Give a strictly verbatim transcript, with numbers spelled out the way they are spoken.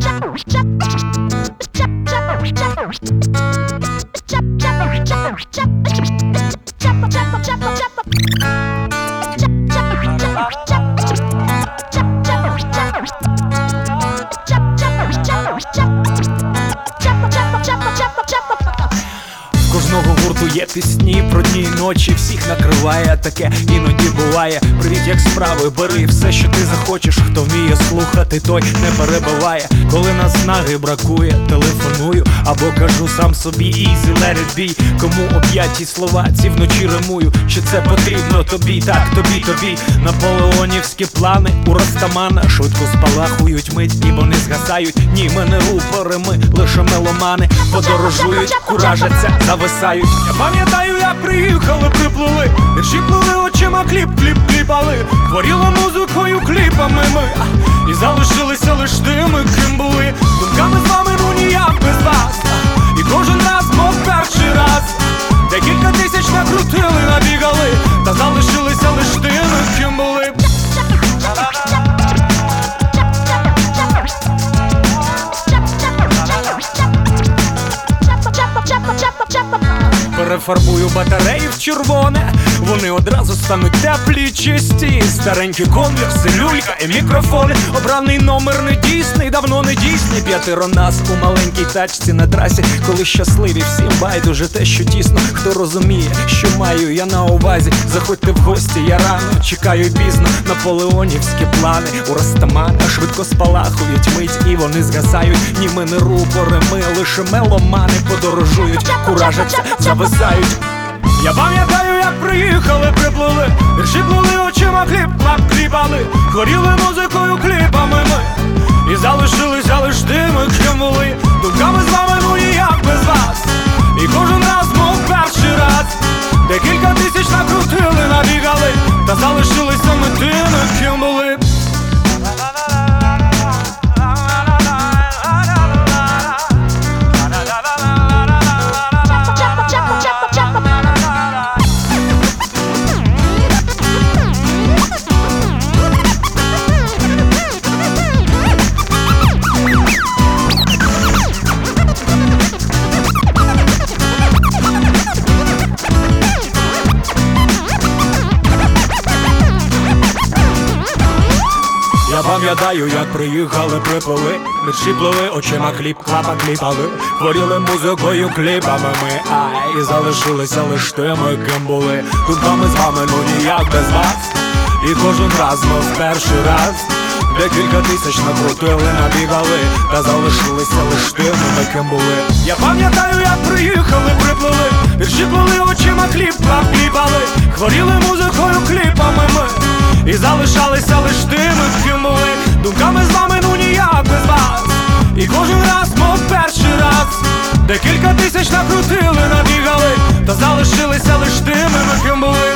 Кожного гурту є пісні про дні і ночі, всіх накриває таке, іноді буває. Привіт, як справи, бери все, що ти захочеш. Хто вміє слухати, той не перебиває. Коли наснаги бракує, телефоную або кажу сам собі easy, let it be. Кому об'яті слова ці вночі римую, чи це потрібно тобі, так тобі, тобі. Наполеонівські плани у Растамана швидко спалахують мить, ніби не згасають. Ні, ми не рупори, ми лише меломани. Подорожують, куражаться, зависають. Я пам'ятаю, як приїхали, приплили, вірші плили очима, кліп, кліп, кліпали. Хворіли музикою, кліпами ми, і залишилися лиш тими, ким були. Думками з вами, ну ніяк без вас. І кожен раз, мов перший раз. Декілька тисяч накрутили, набігали, та залишилися лиш тими, ким були. Перефарбую батареї в червоне, вони одразу стануть теплі, чисті. Старенькі конверси, люлька і мікрофони. Обраний номер не дійсний, давно не дійсний. П'ятеро нас у маленькій тачці на трасі. Коли щасливі, всім байдуже те, що тісно. Хто розуміє, що маю я на увазі. Заходьте в гості, я рано, чекаю пізно. Наполеонівські плани у Растамана швидко спалахують мить, і вони згасають. Ні, ми не рупори, ми лише меломани. Подорожують, куражаться, зависають. Я пам'ятаю, як приїхали, приплили, вірші плили очима, кліп, клап, кліпали. Хворіли музикою, кліпами ми, і залишилися лиш тими, ким були. Думками з вами, ну ніяк без вас. І кожен раз, мов перший раз. Декілька тисяч накрутили, набігали, та залишилися ми тими, ким були. Я пам'ятаю, як приїхали, приплили, вірші плили очима, кліп, клапа, кліпали. Хворіли музикою, кліпами ми, ай, і залишилися лиш тими, ким були. Думками з вами, ну ніяк без вас. І кожен раз, мов перший раз. Декілька тисяч накрутили, набігали, та залишилися лиш тими, ким були. Я пам'ятаю, як приїхали, приплили, вірші плили очима, кліп, клап, кліпали. Хворіли музикою, кліпами ми, і залишалися лиш тими, ким були. Думками з вами, ну ніяк без вас. І кожен раз, мов перший раз. Декілька тисяч накрутили, набігали, та залишилися лиш тими, ким були.